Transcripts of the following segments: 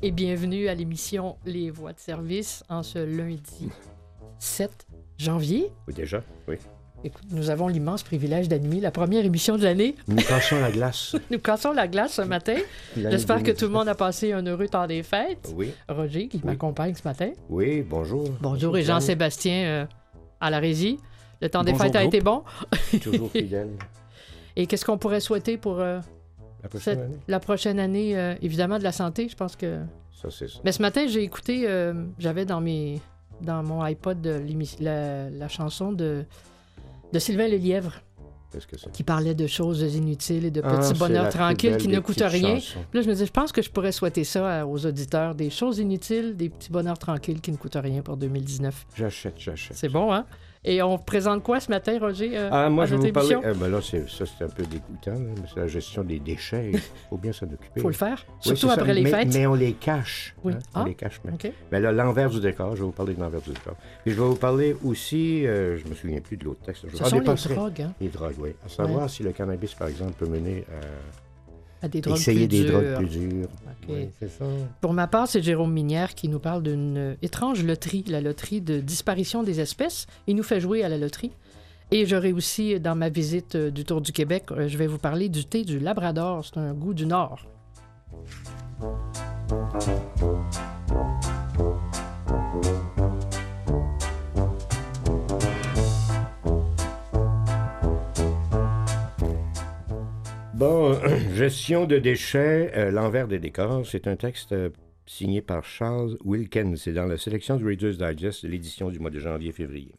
et bienvenue à l'émission Les Voix de service en ce lundi 7 janvier. Oui, déjà, oui. Écoute, nous avons l'immense privilège d'animer la première émission de l'année. Nous cassons la glace. Nous cassons la glace ce matin. J'espère que tout le monde a passé un heureux temps des fêtes. Oui. Roger, qui m'accompagne ce matin. Oui, bonjour. Bonjour, et Jean-Sébastien à la régie. Le temps des Bonjour, fêtes a été bon. Toujours fidèle. Et qu'est-ce qu'on pourrait souhaiter pour la prochaine année? Évidemment, de la santé, je pense que... Ça, c'est ça. Mais ce matin, j'ai écouté, j'avais dans mon iPod la chanson de Sylvain Lelièvre. Qu'est-ce que c'est? Qui parlait de choses inutiles et de petits bonheurs tranquilles qui ne coûtent rien. Puis là, je me dis, je pense que je pourrais souhaiter ça aux auditeurs. Des choses inutiles, des petits bonheurs tranquilles qui ne coûtent rien pour 2019. J'achète. C'est bon, hein? Et on présente quoi ce matin, Roger? Moi, je vais vous parler... là, c'est un peu dégoûtant, là, mais c'est la gestion des déchets. Il faut bien s'en occuper. Il faut le faire, oui, surtout après les fêtes. Mais on les cache. Oui. Hein? On les cache. Mais... Okay. Mais là, l'envers du décor, je vais vous parler de l'envers du décor. Puis je vais vous parler aussi, je me souviens plus de l'autre texte. Ce sont les drogues, hein? Les drogues, oui. À savoir si le cannabis, par exemple, peut mener à des drogues essayer plus des drogues plus dures. Okay. Oui, c'est ça. Pour ma part, c'est Jérôme Minière qui nous parle d'une étrange loterie, la loterie de disparition des espèces. Il nous fait jouer à la loterie. Et j'aurai aussi, dans ma visite du Tour du Québec, je vais vous parler du thé du Labrador. C'est un goût du Nord. Bon, gestion de déchets, l'envers des décors, c'est un texte signé par Charles Wilkins. C'est dans la sélection du Reader's Digest de l'édition du mois de janvier-février.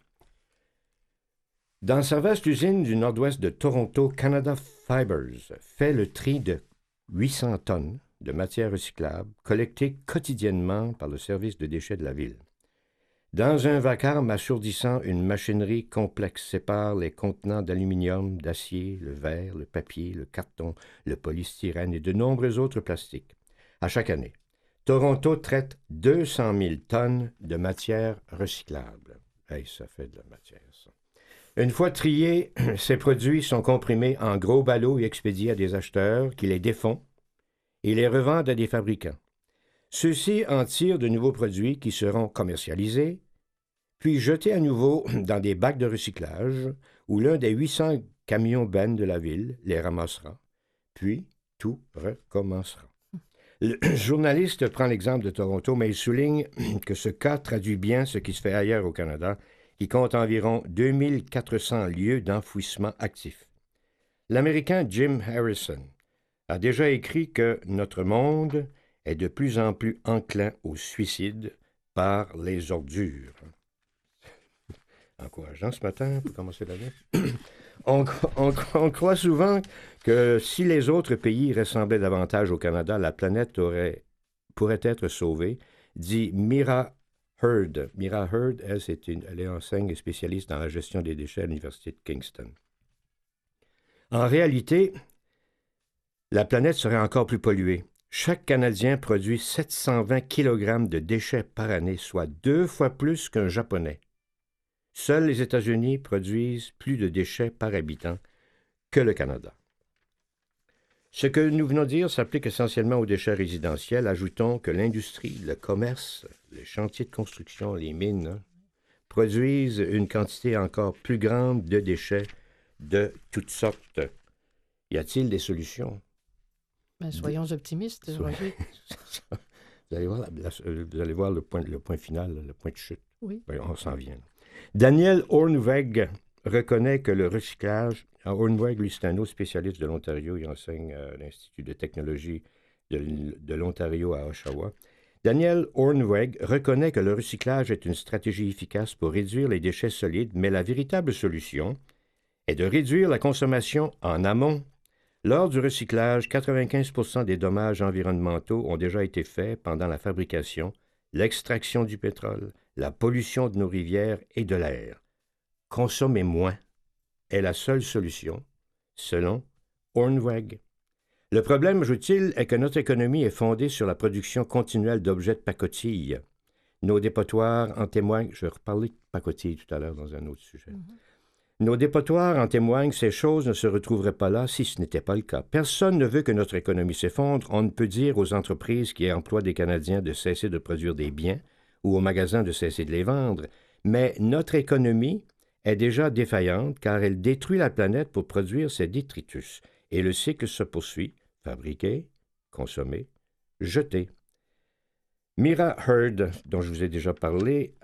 Dans sa vaste usine du nord-ouest de Toronto, Canada Fibers fait le tri de 800 tonnes de matières recyclables collectées quotidiennement par le service de déchets de la ville. Dans un vacarme assourdissant, une machinerie complexe sépare les contenants d'aluminium, d'acier, le verre, le papier, le carton, le polystyrène et de nombreux autres plastiques. À chaque année, Toronto traite 200 000 tonnes de matières recyclables. Hey, ça fait de la matière, ça. Une fois triés, ces produits sont comprimés en gros ballots et expédiés à des acheteurs qui les défont et les revendent à des fabricants. Ceux-ci en tirent de nouveaux produits qui seront commercialisés, puis jetés à nouveau dans des bacs de recyclage où l'un des 800 camions-bennes de la ville les ramassera, puis tout recommencera. Le journaliste prend l'exemple de Toronto, mais il souligne que ce cas traduit bien ce qui se fait ailleurs au Canada, qui compte environ 2400 lieux d'enfouissement actifs. L'Américain Jim Harrison a déjà écrit que notre monde est de plus en plus enclin au suicide par les ordures. Encourageant ce matin pour commencer l'année. On croit souvent que si les autres pays ressemblaient davantage au Canada, la planète pourrait être sauvée, dit Mira Hurd. Mira Hurd, elle est enseigne et spécialiste dans la gestion des déchets à l'Université de Kingston. En réalité, la planète serait encore plus polluée. Chaque Canadien produit 720 kg de déchets par année, soit 2 fois plus qu'un Japonais. Seuls les États-Unis produisent plus de déchets par habitant que le Canada. Ce que nous venons de dire s'applique essentiellement aux déchets résidentiels. Ajoutons que l'industrie, le commerce, les chantiers de construction, les mines, produisent une quantité encore plus grande de déchets de toutes sortes. Y a-t-il des solutions? Ben, soyons optimistes, Roger. Vous allez voir le point final, le point de chute. Oui. Ben, on s'en vient. Daniel Hornweg reconnaît que le recyclage... Hornweg, lui, c'est un autre spécialiste de l'Ontario. Il enseigne à l'Institut de technologie de l'Ontario à Oshawa. Daniel Hornweg reconnaît que le recyclage est une stratégie efficace pour réduire les déchets solides, mais la véritable solution est de réduire la consommation en amont. Lors du recyclage, 95% des dommages environnementaux ont déjà été faits pendant la fabrication, l'extraction du pétrole, la pollution de nos rivières et de l'air. Consommer moins est la seule solution, selon Hornweg. Le problème, ajoute-t-il, est que notre économie est fondée sur la production continuelle d'objets de pacotille. Nos dépotoirs en témoignent. Je vais reparler de pacotille tout à l'heure dans un autre sujet. Nos dépotoirs en témoignent, ces choses ne se retrouveraient pas là si ce n'était pas le cas. Personne ne veut que notre économie s'effondre. On ne peut dire aux entreprises qui emploient des Canadiens de cesser de produire des biens ou aux magasins de cesser de les vendre, mais notre économie est déjà défaillante car elle détruit la planète pour produire ses détritus. Et le cycle se poursuit, fabriquer, consommer, jeter. Mira Hurd, dont je vous ai déjà parlé,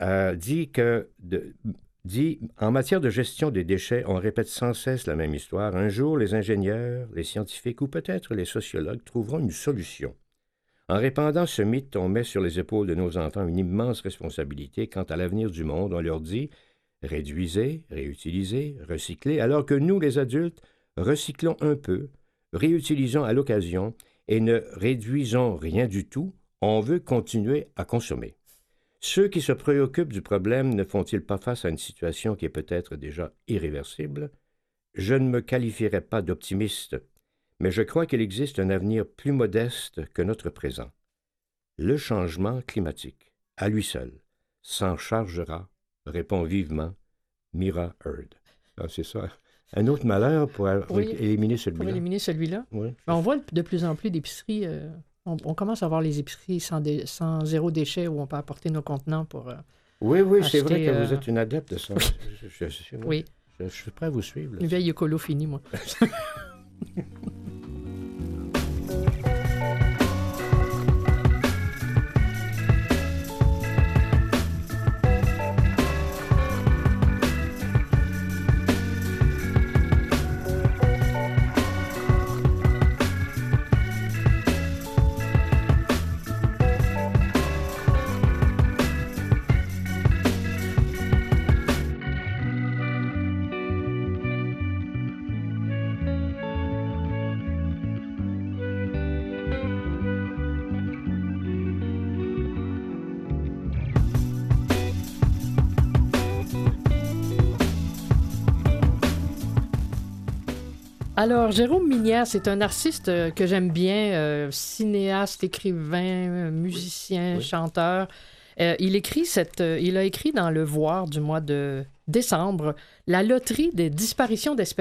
dit « En matière de gestion des déchets, on répète sans cesse la même histoire. Un jour, les ingénieurs, les scientifiques ou peut-être les sociologues trouveront une solution. En répandant ce mythe, on met sur les épaules de nos enfants une immense responsabilité quant à l'avenir du monde. On leur dit « Réduisez, réutilisez, recyclez », alors que nous, les adultes, recyclons un peu, réutilisons à l'occasion et ne réduisons rien du tout. On veut continuer à consommer. Ceux qui se préoccupent du problème ne font-ils pas face à une situation qui est peut-être déjà irréversible? Je ne me qualifierais pas d'optimiste, mais je crois qu'il existe un avenir plus modeste que notre présent. Le changement climatique, à lui seul, s'en chargera, répond vivement Mira Hurd. Ah, c'est ça. Un autre malheur pour éliminer celui-là. Pour éliminer celui-là. Oui. On voit de plus en plus d'épiceries. On commence à voir les épiceries sans zéro déchet où on peut apporter nos contenants pour. Oui, c'est vrai que vous êtes une adepte de ça. Oui. Je suis prêt à vous suivre. Une vieille écolo finie, moi. Alors, Jérôme Minière, c'est un artiste que j'aime bien, cinéaste, écrivain, musicien, chanteur. Il a écrit dans Le Voir du mois de décembre « La loterie des disparitions d'espèces ».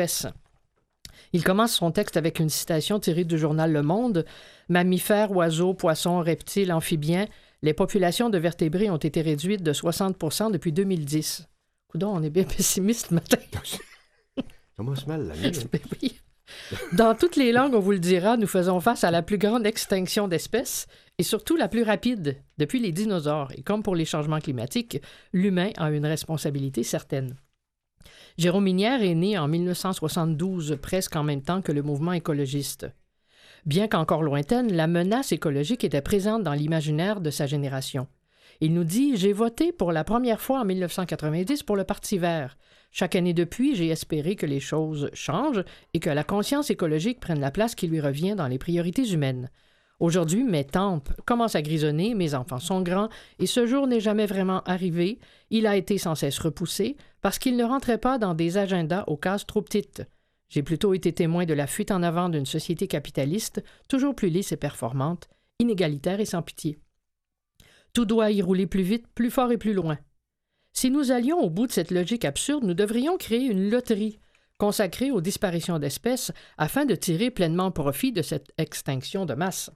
Il commence son texte avec une citation tirée du journal Le Monde. « Mammifères, oiseaux, poissons, reptiles, amphibiens, les populations de vertébrés ont été réduites de 60% depuis 2010. » Coudonc, on est bien pessimiste ce matin. Commence mal la nuit. Oui. Dans toutes les langues, on vous le dira, nous faisons face à la plus grande extinction d'espèces et surtout la plus rapide depuis les dinosaures. Et comme pour les changements climatiques, l'humain a une responsabilité certaine. Jérôme Minière est né en 1972, presque en même temps que le mouvement écologiste. Bien qu'encore lointaine, la menace écologique était présente dans l'imaginaire de sa génération. Il nous dit « J'ai voté pour la première fois en 1990 pour le Parti vert. Chaque année depuis, j'ai espéré que les choses changent et que la conscience écologique prenne la place qui lui revient dans les priorités humaines. Aujourd'hui, mes tempes commencent à grisonner, mes enfants sont grands et ce jour n'est jamais vraiment arrivé. Il a été sans cesse repoussé parce qu'il ne rentrait pas dans des agendas aux cases trop petites. J'ai plutôt été témoin de la fuite en avant d'une société capitaliste toujours plus lisse et performante, inégalitaire et sans pitié. Tout doit y rouler plus vite, plus fort et plus loin. Si nous allions au bout de cette logique absurde, nous devrions créer une loterie consacrée aux disparitions d'espèces afin de tirer pleinement profit de cette extinction de masse.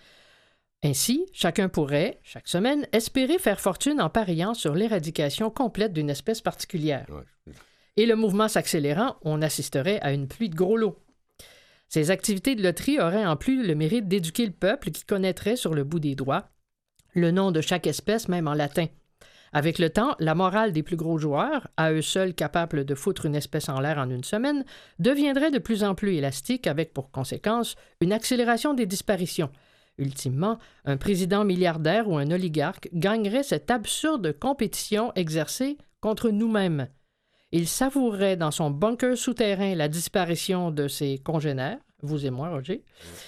Ainsi, chacun pourrait, chaque semaine, espérer faire fortune en pariant sur l'éradication complète d'une espèce particulière. Et le mouvement s'accélérant, on assisterait à une pluie de gros lots. Ces activités de loterie auraient en plus le mérite d'éduquer le peuple qui connaîtrait sur le bout des doigts le nom de chaque espèce, même en latin. Avec le temps, la morale des plus gros joueurs, à eux seuls capables de foutre une espèce en l'air en une semaine, deviendrait de plus en plus élastique avec pour conséquence une accélération des disparitions. Ultimement, un président milliardaire ou un oligarque gagnerait cette absurde compétition exercée contre nous-mêmes. Il savourerait dans son bunker souterrain la disparition de ses congénères, vous et moi, Roger,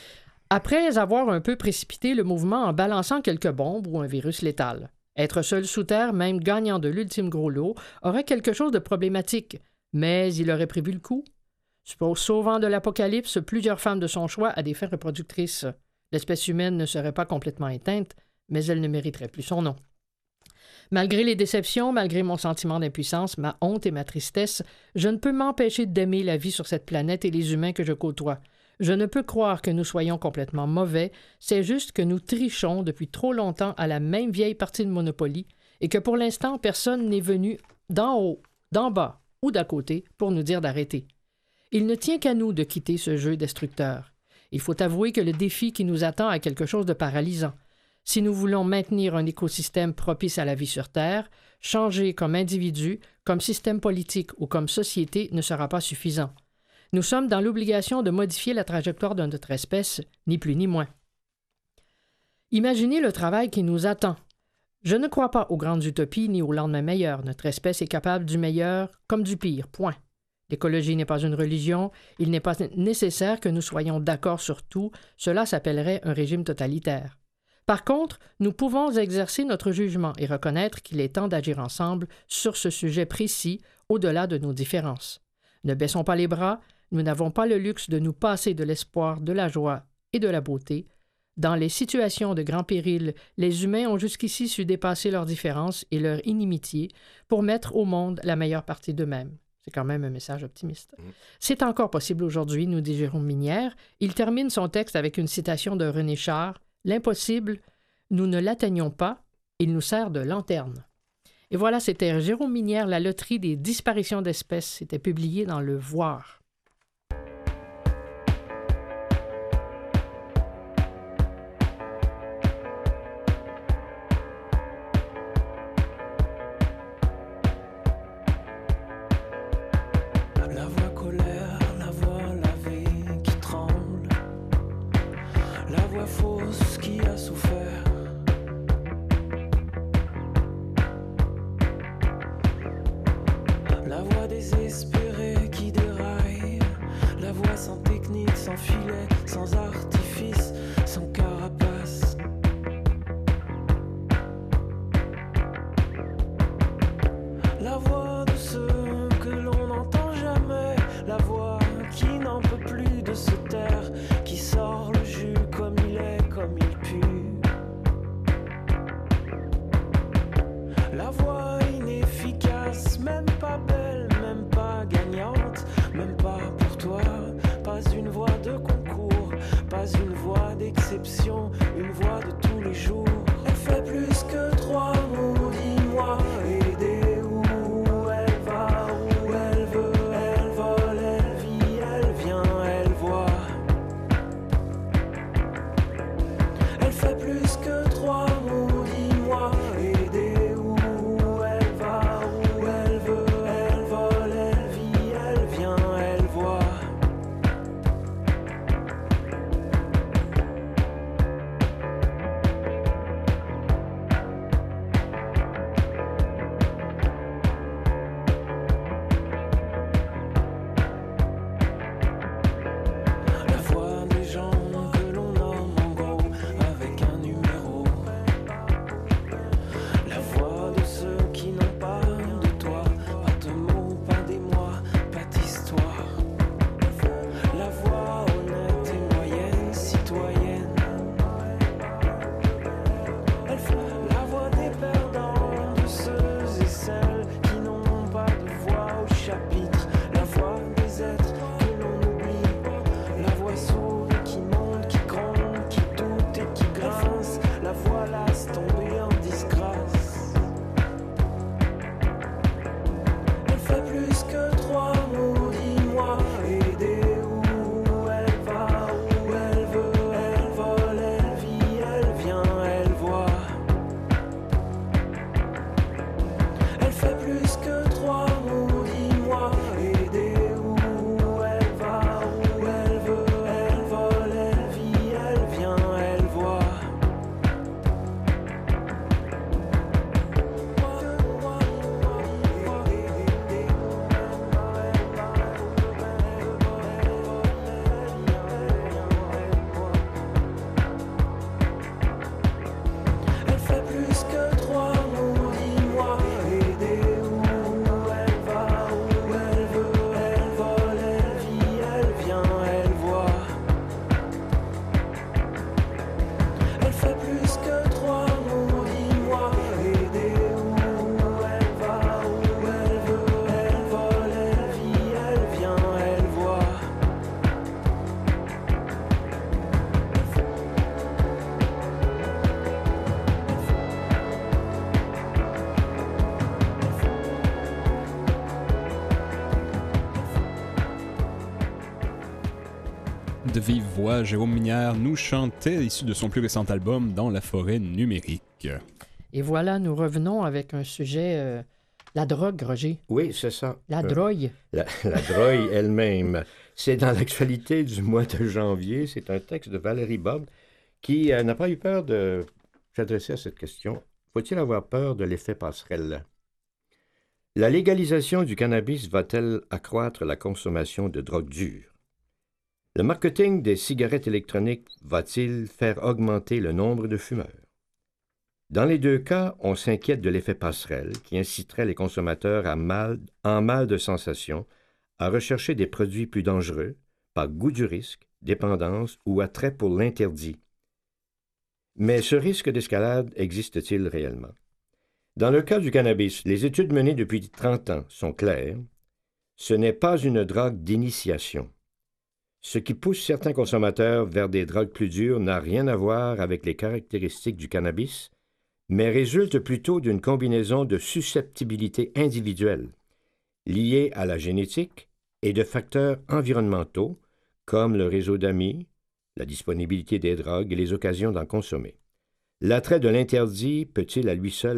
après avoir un peu précipité le mouvement en balançant quelques bombes ou un virus létal. Être seul sous terre, même gagnant de l'ultime gros lot, aurait quelque chose de problématique, mais il aurait prévu le coup. Sauvant de l'apocalypse plusieurs femmes de son choix à des fins reproductrices. L'espèce humaine ne serait pas complètement éteinte, mais elle ne mériterait plus son nom. Malgré les déceptions, malgré mon sentiment d'impuissance, ma honte et ma tristesse, je ne peux m'empêcher d'aimer la vie sur cette planète et les humains que je côtoie. Je ne peux croire que nous soyons complètement mauvais, c'est juste que nous trichons depuis trop longtemps à la même vieille partie de Monopoly et que pour l'instant, personne n'est venu d'en haut, d'en bas ou d'à côté pour nous dire d'arrêter. Il ne tient qu'à nous de quitter ce jeu destructeur. Il faut avouer que le défi qui nous attend a quelque chose de paralysant. Si nous voulons maintenir un écosystème propice à la vie sur Terre, changer comme individu, comme système politique ou comme société ne sera pas suffisant. Nous sommes dans l'obligation de modifier la trajectoire de notre espèce, ni plus ni moins. Imaginez le travail qui nous attend. Je ne crois pas aux grandes utopies ni au lendemain meilleur. Notre espèce est capable du meilleur comme du pire, point. L'écologie n'est pas une religion, il n'est pas nécessaire que nous soyons d'accord sur tout, cela s'appellerait un régime totalitaire. Par contre, nous pouvons exercer notre jugement et reconnaître qu'il est temps d'agir ensemble sur ce sujet précis, au-delà de nos différences. Ne baissons pas les bras, nous n'avons pas le luxe de nous passer de l'espoir, de la joie et de la beauté. Dans les situations de grand péril, les humains ont jusqu'ici su dépasser leurs différences et leur inimitié pour mettre au monde la meilleure partie d'eux-mêmes. C'est quand même un message optimiste. C'est encore possible aujourd'hui, nous dit Jérôme Minière. Il termine son texte avec une citation de René Char. « L'impossible, nous ne l'atteignons pas, il nous sert de lanterne. » Et voilà, c'était Jérôme Minière, La loterie des disparitions d'espèces. C'était publié dans Le Voir. de vive voix, Jérôme Minière nous chantait, issu de son plus récent album, Dans la forêt numérique. Et voilà, nous revenons avec un sujet, la drogue, Roger. Oui, c'est ça. La drogue. La drogue elle-même. C'est dans l'actualité du mois de janvier. C'est un texte de Valérie Bob qui n'a pas eu peur de s'adresser à cette question. Faut-il avoir peur de l'effet passerelle? La légalisation du cannabis va-t-elle accroître la consommation de drogue dure? Le marketing des cigarettes électroniques va-t-il faire augmenter le nombre de fumeurs? Dans les deux cas, on s'inquiète de l'effet passerelle qui inciterait les consommateurs en mal de sensation à rechercher des produits plus dangereux par goût du risque, dépendance ou attrait pour l'interdit. Mais ce risque d'escalade existe-t-il réellement? Dans le cas du cannabis, les études menées depuis 30 ans sont claires. Ce n'est pas une drogue d'initiation. Ce qui pousse certains consommateurs vers des drogues plus dures n'a rien à voir avec les caractéristiques du cannabis, mais résulte plutôt d'une combinaison de susceptibilités individuelles liées à la génétique et de facteurs environnementaux comme le réseau d'amis, la disponibilité des drogues et les occasions d'en consommer. L'attrait de l'interdit peut-il à lui seul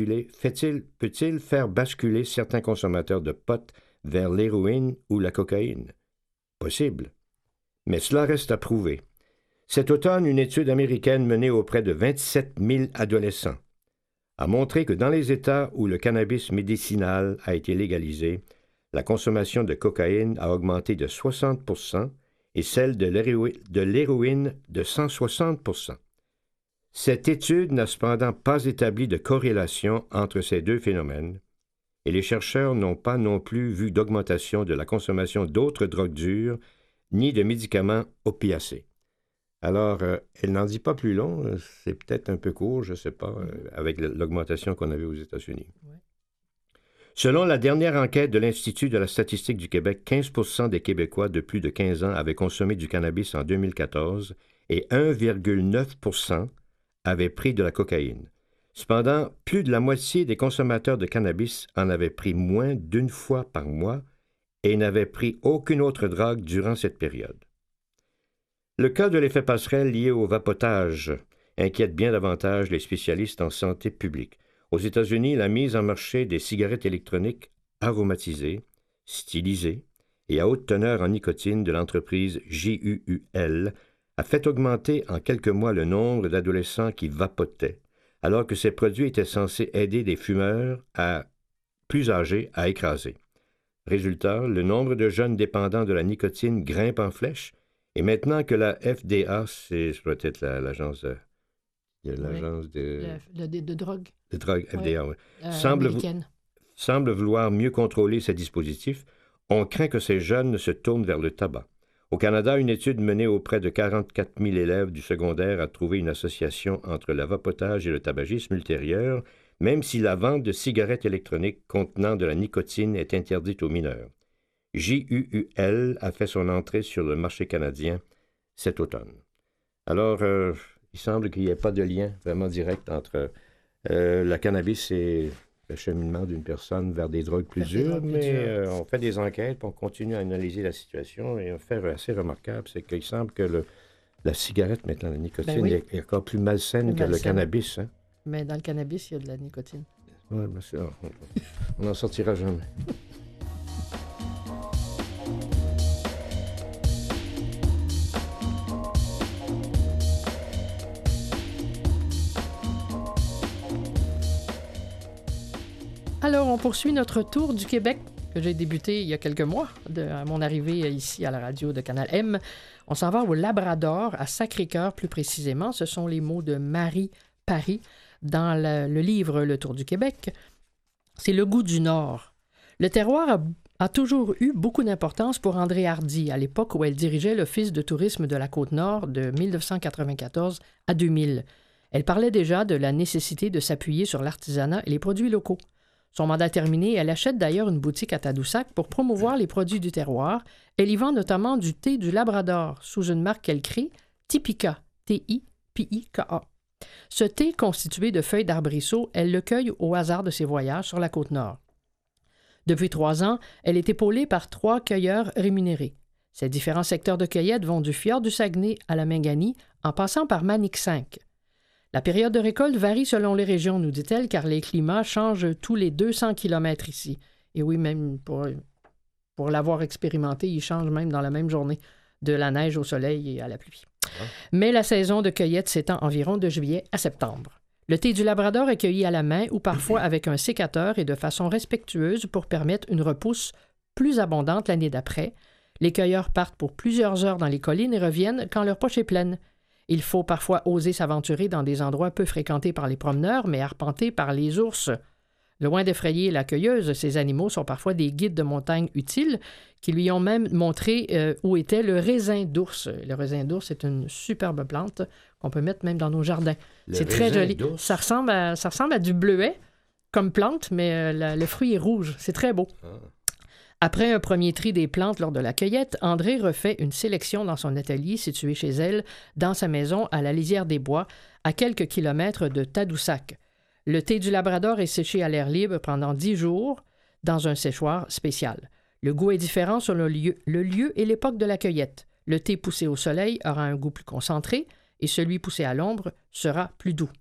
peut-il faire basculer certains consommateurs de pot vers l'héroïne ou la cocaïne? Possible. Mais cela reste à prouver. Cet automne, une étude américaine menée auprès de 27 000 adolescents a montré que dans les États où le cannabis médicinal a été légalisé, la consommation de cocaïne a augmenté de 60 % et celle de l'héroïne de 160 %. Cette étude n'a cependant pas établi de corrélation entre ces deux phénomènes et les chercheurs n'ont pas non plus vu d'augmentation de la consommation d'autres drogues dures ni de médicaments opiacés. Alors, elle n'en dit pas plus long, c'est peut-être un peu court, je ne sais pas, avec l'augmentation qu'on avait aux États-Unis. Ouais. Selon la dernière enquête de l'Institut de la statistique du Québec, 15 % des Québécois de plus de 15 ans avaient consommé du cannabis en 2014 et 1,9 % avaient pris de la cocaïne. Cependant, plus de la moitié des consommateurs de cannabis en avaient pris moins d'une fois par mois et n'avaient pris aucune autre drogue durant cette période. Le cas de l'effet passerelle lié au vapotage inquiète bien davantage les spécialistes en santé publique. Aux États-Unis, la mise en marché des cigarettes électroniques aromatisées, stylisées et à haute teneur en nicotine de l'entreprise JUUL a fait augmenter en quelques mois le nombre d'adolescents qui vapotaient, alors que ces produits étaient censés aider des fumeurs plus âgés à écraser. Résultat, le nombre de jeunes dépendants de la nicotine grimpe en flèche, et maintenant que la FDA, c'est peut-être l'agence de... L'agence de drogue. De drogue, FDA, oui. Américaine. Semble vouloir mieux contrôler ces dispositifs. On craint que ces jeunes se tournent vers le tabac. Au Canada, une étude menée auprès de 44 000 élèves du secondaire a trouvé une association entre le vapotage et le tabagisme ultérieur, même si la vente de cigarettes électroniques contenant de la nicotine est interdite aux mineurs. JUUL a fait son entrée sur le marché canadien cet automne. Alors, il semble qu'il n'y ait pas de lien vraiment direct entre la cannabis et le cheminement d'une personne vers des drogues plus dures, mais on fait des enquêtes, puis on continue à analyser la situation, et un fait assez remarquable, c'est qu'il semble que la cigarette, maintenant, la nicotine, est encore plus malsaine que le cannabis. Hein? Mais dans le cannabis, il y a de la nicotine. Oui, mais on n'en sortira jamais. Alors, on poursuit notre tour du Québec que j'ai débuté il y a quelques mois, à mon arrivée ici à la radio de Canal M. On s'en va au Labrador, à Sacré-Cœur plus précisément. Ce sont les mots de Marie Paris dans le livre Le Tour du Québec. C'est le goût du Nord. Le terroir a toujours eu beaucoup d'importance pour André Hardy, à l'époque où elle dirigeait l'Office de tourisme de la Côte-Nord de 1994 à 2000. Elle parlait déjà de la nécessité de s'appuyer sur l'artisanat et les produits locaux. Son mandat terminé, elle achète d'ailleurs une boutique à Tadoussac pour promouvoir les produits du terroir. Elle y vend notamment du thé du Labrador, sous une marque qu'elle crée, Typica, T-I-P-I-K-A. Ce thé, constitué de feuilles d'arbrisseau, elle le cueille au hasard de ses voyages sur la Côte-Nord. Depuis 3 ans, elle est épaulée par 3 cueilleurs rémunérés. Ces différents secteurs de cueillette vont du fjord du Saguenay à la Mingani, en passant par Manic 5. La période de récolte varie selon les régions, nous dit-elle, car les climats changent tous les 200 km ici. Et oui, même pour l'avoir expérimenté, ils changent même dans la même journée, de la neige au soleil et à la pluie. Mais la saison de cueillette s'étend environ de juillet à septembre. Le thé du Labrador est cueilli à la main ou parfois avec un sécateur et de façon respectueuse pour permettre une repousse plus abondante l'année d'après. Les cueilleurs partent pour plusieurs heures dans les collines et reviennent quand leur poche est pleine. Il faut parfois oser s'aventurer dans des endroits peu fréquentés par les promeneurs, mais arpentés par les ours. Loin d'effrayer la cueilleuse, ces animaux sont parfois des guides de montagne utiles qui lui ont même montré où était le raisin d'ours. Le raisin d'ours est une superbe plante qu'on peut mettre même dans nos jardins. C'est très joli. Ça ressemble à du bleuet comme plante, mais le fruit est rouge. C'est très beau. Après un premier tri des plantes lors de la cueillette, André refait une sélection dans son atelier situé chez elle, dans sa maison à la lisière des Bois, à quelques kilomètres de Tadoussac. Le thé du Labrador est séché à l'air libre pendant 10 jours dans un séchoir spécial. Le goût est différent selon le lieu et l'époque de la cueillette. Le thé poussé au soleil aura un goût plus concentré et celui poussé à l'ombre sera plus doux.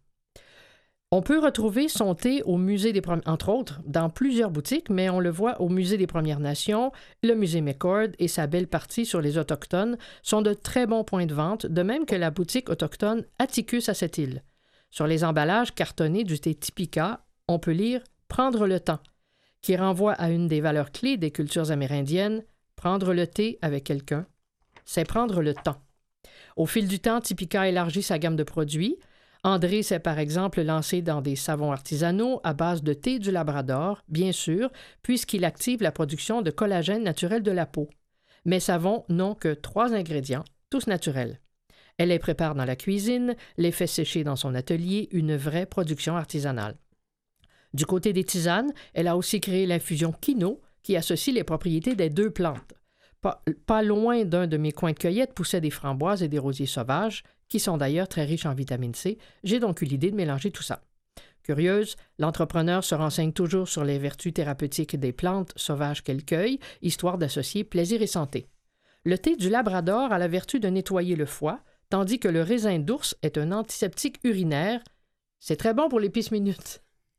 On peut retrouver son thé au musée des entre autres, dans plusieurs boutiques, mais on le voit au musée des Premières Nations, le musée McCord et sa belle partie sur les Autochtones sont de très bons points de vente, de même que la boutique autochtone Atticus à cette île. Sur les emballages cartonnés du thé Typica, on peut lire « Prendre le temps », qui renvoie à une des valeurs clés des cultures amérindiennes. Prendre le thé avec quelqu'un, c'est prendre le temps. Au fil du temps, Typica élargit sa gamme de produits. André s'est par exemple lancé dans des savons artisanaux à base de thé du Labrador, bien sûr, puisqu'il active la production de collagène naturel de la peau. Mes savons n'ont que 3 ingrédients, tous naturels. Elle les prépare dans la cuisine, les fait sécher dans son atelier, une vraie production artisanale. Du côté des tisanes, elle a aussi créé l'infusion Kino, qui associe les propriétés des 2 plantes. Pas loin d'un de mes coins de cueillette poussaient des framboises et des rosiers sauvages, qui sont d'ailleurs très riches en vitamine C. J'ai donc eu l'idée de mélanger tout ça. Curieuse, l'entrepreneur se renseigne toujours sur les vertus thérapeutiques des plantes sauvages qu'elle cueille, histoire d'associer plaisir et santé. Le thé du Labrador a la vertu de nettoyer le foie, tandis que le raisin d'ours est un antiseptique urinaire. C'est très bon pour les pisse-minutes.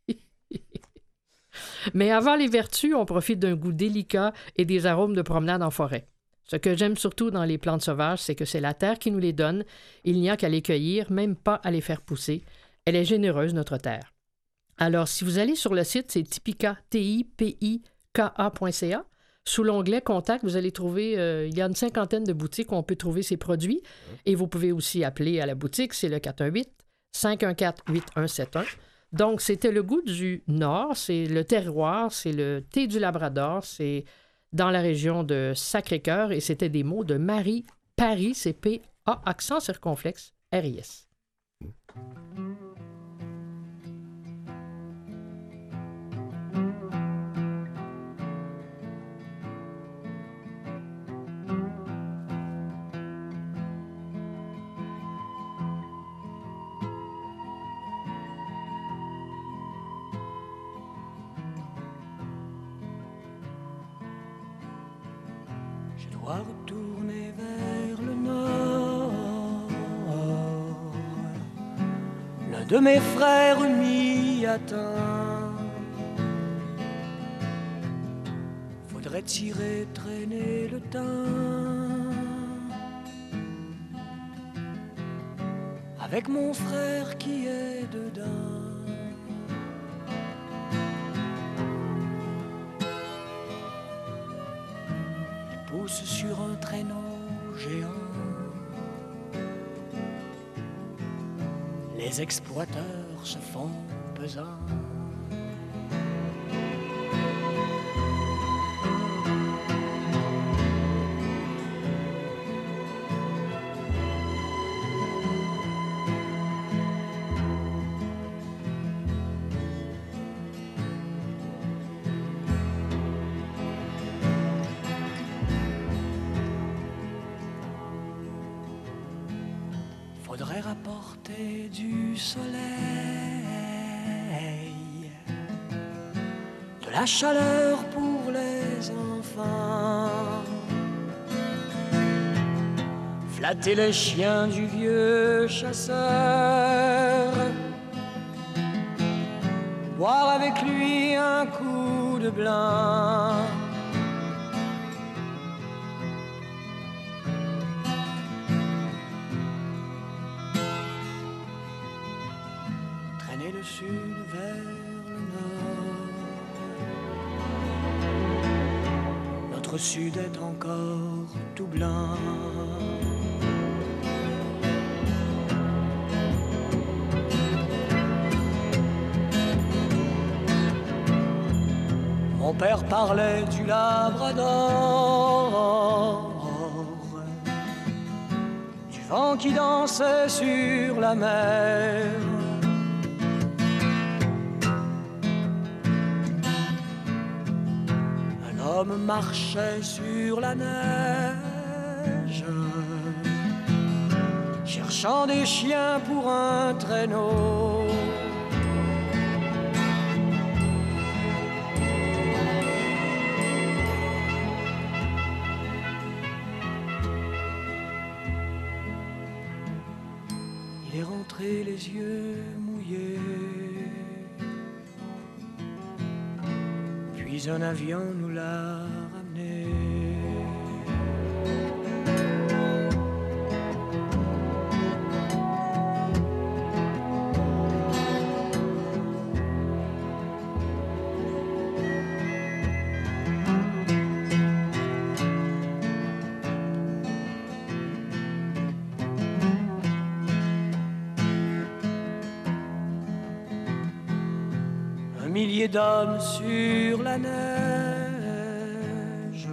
Mais avant les vertus, on profite d'un goût délicat et des arômes de promenade en forêt. Ce que j'aime surtout dans les plantes sauvages, c'est que c'est la terre qui nous les donne. Il n'y a qu'à les cueillir, même pas à les faire pousser. Elle est généreuse, notre terre. Alors, si vous allez sur le site, c'est Typica, TIPIKA.ca. Sous l'onglet « Contact », vous allez trouver, il y a une 50aine de boutiques où on peut trouver ces produits. Et vous pouvez aussi appeler à la boutique, c'est le 418-514-8171. Donc, c'était le goût du Nord, c'est le terroir, c'est le thé du Labrador, c'est dans la région de Sacré-Cœur, et c'était des mots de Marie Paris, c'est P-A, accent circonflexe, R-I-S. Retourner vers le nord, l'un de mes frères m'y attend. Faudrait tirer, traîner le temps avec mon frère qui est dedans. Sur un traîneau géant, les exploiteurs se font pesants. Faudrait rapporter du soleil, de la chaleur pour les enfants, flatter les chiens du vieux chasseur, boire avec lui un coup de blanc. Traîner le sud vers le nord, notre sud est encore tout blanc. Mon père parlait du Labrador, du vent qui dansait sur la mer. Un homme marchait sur la neige, cherchant des chiens pour un traîneau. Les yeux mouillés, puis un avion nous l'a ramené. Milliers d'hommes sur la neige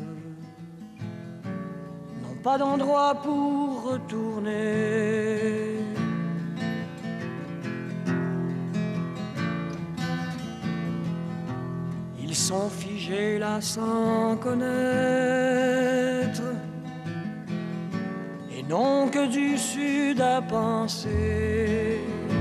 n'ont pas d'endroit pour retourner. Ils sont figés là sans connaître et n'ont que du sud à penser.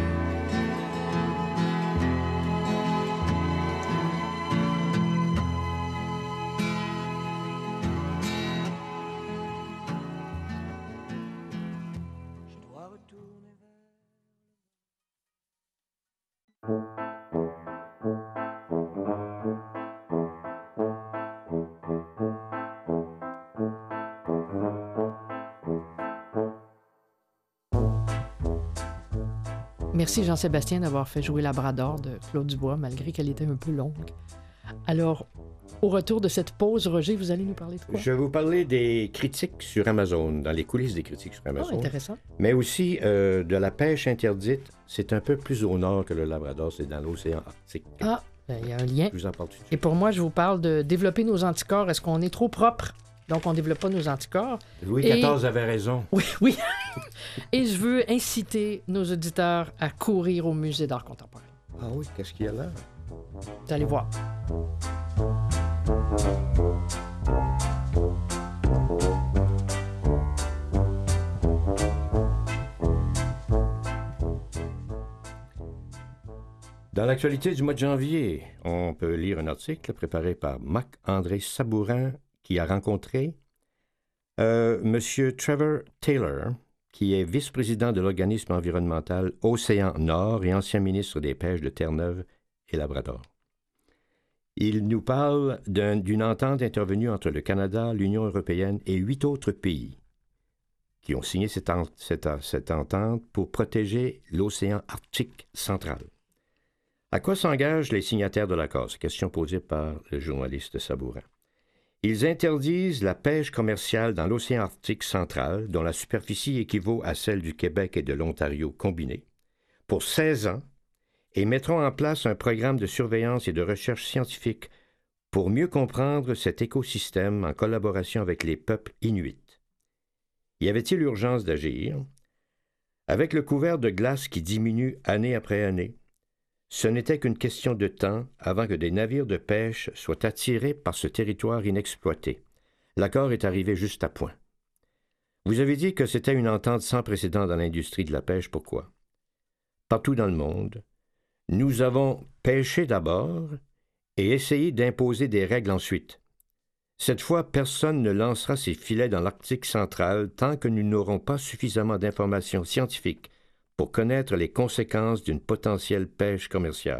Merci Jean-Sébastien d'avoir fait jouer Labrador de Claude Dubois, malgré qu'elle était un peu longue. Alors, au retour de cette pause, Roger, vous allez nous parler de quoi? Je vais vous parler des critiques sur Amazon, dans les coulisses des critiques sur Amazon. Ah, intéressant. Mais aussi de la pêche interdite. C'est un peu plus au nord que le Labrador, c'est dans l'océan Arctique. Ah, il y a un lien. Je vous en parle tout de suite. Et pour moi, je vous parle de développer nos anticorps. Est-ce qu'on est trop propre? Donc, on ne développe pas nos anticorps. Louis XIV avait raison. Oui, oui. Et je veux inciter nos auditeurs à courir au Musée d'art contemporain. Ah oui, qu'est-ce qu'il y a là? Vous allez voir. Dans l'actualité du mois de janvier, on peut lire un article préparé par Marc-André Sabourin qui a rencontré M. Trevor Taylor, qui est vice-président de l'organisme environnemental Océan Nord et ancien ministre des Pêches de Terre-Neuve et Labrador. Il nous parle d'une entente intervenue entre le Canada, l'Union européenne et 8 autres pays qui ont signé cette entente pour protéger l'océan Arctique central. À quoi s'engagent les signataires de l'accord? C'est question posée par le journaliste Sabourin. Ils interdisent la pêche commerciale dans l'océan Arctique central, dont la superficie équivaut à celle du Québec et de l'Ontario combinés, pour 16 ans, et mettront en place un programme de surveillance et de recherche scientifique pour mieux comprendre cet écosystème en collaboration avec les peuples inuits. Y avait-il urgence d'agir? Avec le couvert de glace qui diminue année après année, ce n'était qu'une question de temps avant que des navires de pêche soient attirés par ce territoire inexploité. L'accord est arrivé juste à point. Vous avez dit que c'était une entente sans précédent dans l'industrie de la pêche. Pourquoi? Partout dans le monde, nous avons pêché d'abord et essayé d'imposer des règles ensuite. Cette fois, personne ne lancera ses filets dans l'Arctique central tant que nous n'aurons pas suffisamment d'informations scientifiques pour connaître les conséquences d'une potentielle pêche commerciale.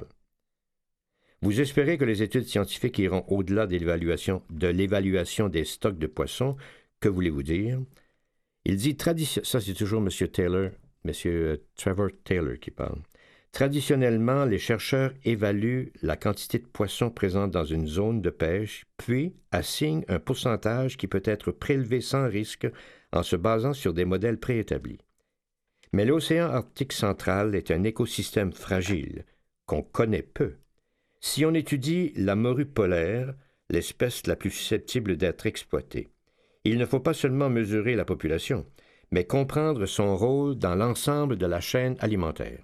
Vous espérez que les études scientifiques iront au-delà de l'évaluation des stocks de poissons. Que voulez-vous dire? Il dit ça c'est toujours M. Taylor, M. Trevor Taylor qui parle. Traditionnellement, les chercheurs évaluent la quantité de poissons présente dans une zone de pêche, puis assignent un pourcentage qui peut être prélevé sans risque en se basant sur des modèles préétablis. Mais l'océan Arctique central est un écosystème fragile, qu'on connaît peu. Si on étudie la morue polaire, l'espèce la plus susceptible d'être exploitée, il ne faut pas seulement mesurer la population, mais comprendre son rôle dans l'ensemble de la chaîne alimentaire.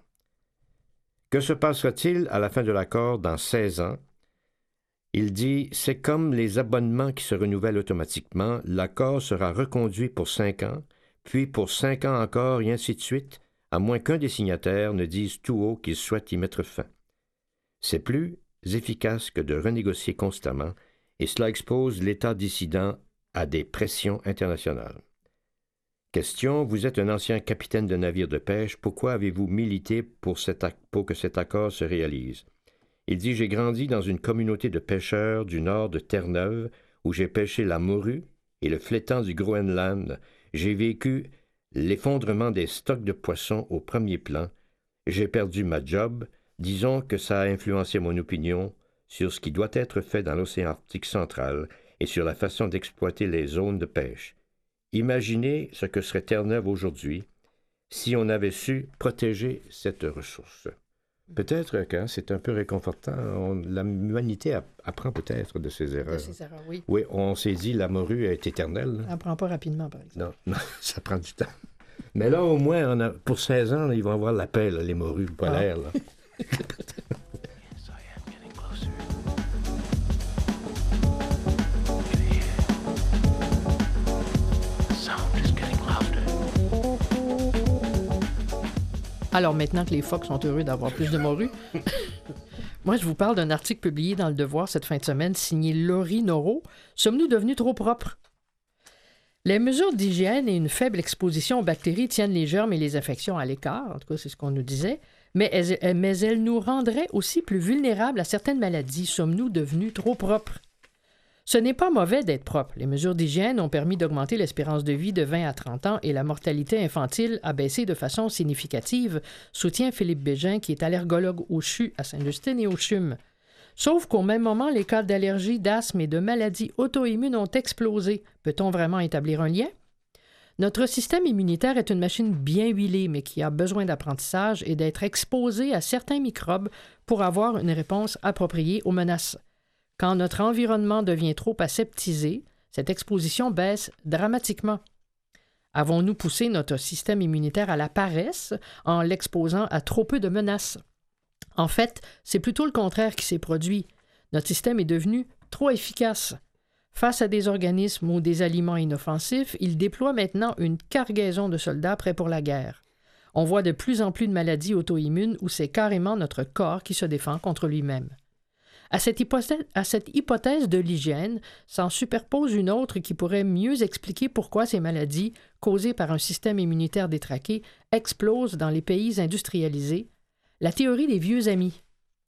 Que se passera-t-il à la fin de l'accord dans 16 ans? Il dit « C'est comme les abonnements qui se renouvellent automatiquement. L'accord sera reconduit pour 5 ans, puis pour 5 ans encore, et ainsi de suite, à moins qu'un des signataires ne dise tout haut qu'il souhaite y mettre fin. C'est plus efficace que de renégocier constamment, et cela expose l'État dissident à des pressions internationales. » Question, vous êtes un ancien capitaine de navire de pêche, pourquoi avez-vous milité pour que cet accord se réalise? Il dit, j'ai grandi dans une communauté de pêcheurs du nord de Terre-Neuve, où j'ai pêché la morue et le flétan du Groenland. J'ai vécu l'effondrement des stocks de poissons au premier plan. J'ai perdu ma job. Disons que ça a influencé mon opinion sur ce qui doit être fait dans l'océan Arctique central et sur la façon d'exploiter les zones de pêche. Imaginez ce que serait Terre-Neuve aujourd'hui si on avait su protéger cette ressource. Peut-être que c'est un peu réconfortant. L'humanité apprend peut-être de ses erreurs. De ses erreurs, oui. Oui, on s'est dit la morue est éternelle. Elle n'apprend pas rapidement, par exemple. Non, ça prend du temps. Mais là, au moins, pour 16 ans, ils vont avoir la paix, là, les morues polaires. Là. Alors maintenant que les phoques sont heureux d'avoir plus de morues, moi je vous parle d'un article publié dans Le Devoir cette fin de semaine signé Laurie Noro. Sommes-nous devenus trop propres? Les mesures d'hygiène et une faible exposition aux bactéries tiennent les germes et les infections à l'écart, en tout cas c'est ce qu'on nous disait, mais elles nous rendraient aussi plus vulnérables à certaines maladies. Sommes-nous devenus trop propres? Ce n'est pas mauvais d'être propre. Les mesures d'hygiène ont permis d'augmenter l'espérance de vie de 20 à 30 ans et la mortalité infantile a baissé de façon significative, soutient Philippe Bégin, qui est allergologue au CHU à Sainte-Justine et au CHUM. Sauf qu'au même moment, les cas d'allergie, d'asthme et de maladies auto-immunes ont explosé. Peut-on vraiment établir un lien? Notre système immunitaire est une machine bien huilée, mais qui a besoin d'apprentissage et d'être exposé à certains microbes pour avoir une réponse appropriée aux menaces. Quand notre environnement devient trop aseptisé, cette exposition baisse dramatiquement. Avons-nous poussé notre système immunitaire à la paresse en l'exposant à trop peu de menaces? En fait, c'est plutôt le contraire qui s'est produit. Notre système est devenu trop efficace. Face à des organismes ou des aliments inoffensifs, il déploie maintenant une cargaison de soldats prêts pour la guerre. On voit de plus en plus de maladies auto-immunes où c'est carrément notre corps qui se défend contre lui-même. À cette hypothèse de l'hygiène s'en superpose une autre qui pourrait mieux expliquer pourquoi ces maladies, causées par un système immunitaire détraqué, explosent dans les pays industrialisés, la théorie des vieux amis.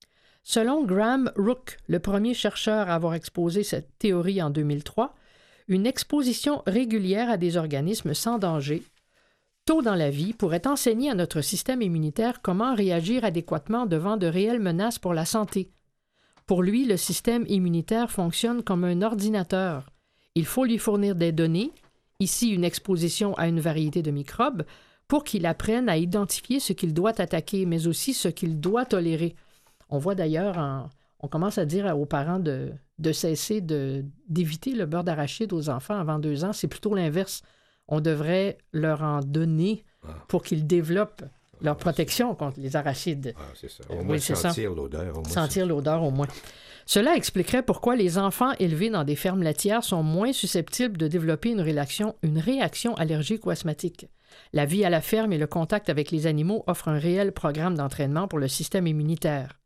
Selon Graham Rook, le premier chercheur à avoir exposé cette théorie en 2003, une exposition régulière à des organismes sans danger, tôt dans la vie, pourrait enseigner à notre système immunitaire comment réagir adéquatement devant de réelles menaces pour la santé. Pour lui, le système immunitaire fonctionne comme un ordinateur. Il faut lui fournir des données, ici une exposition à une variété de microbes, pour qu'il apprenne à identifier ce qu'il doit attaquer, mais aussi ce qu'il doit tolérer. On voit d'ailleurs, on commence à dire aux parents de cesser d'éviter le beurre d'arachide aux enfants avant 2 ans. C'est plutôt l'inverse. On devrait leur en donner pour qu'ils développent leur protection contre les arachides. Ah, c'est ça. Au moins sentir l'odeur. Sentir l'odeur, au moins. Cela expliquerait pourquoi les enfants élevés dans des fermes laitières sont moins susceptibles de développer une réaction allergique ou asthmatique. La vie à la ferme et le contact avec les animaux offrent un réel programme d'entraînement pour le système immunitaire.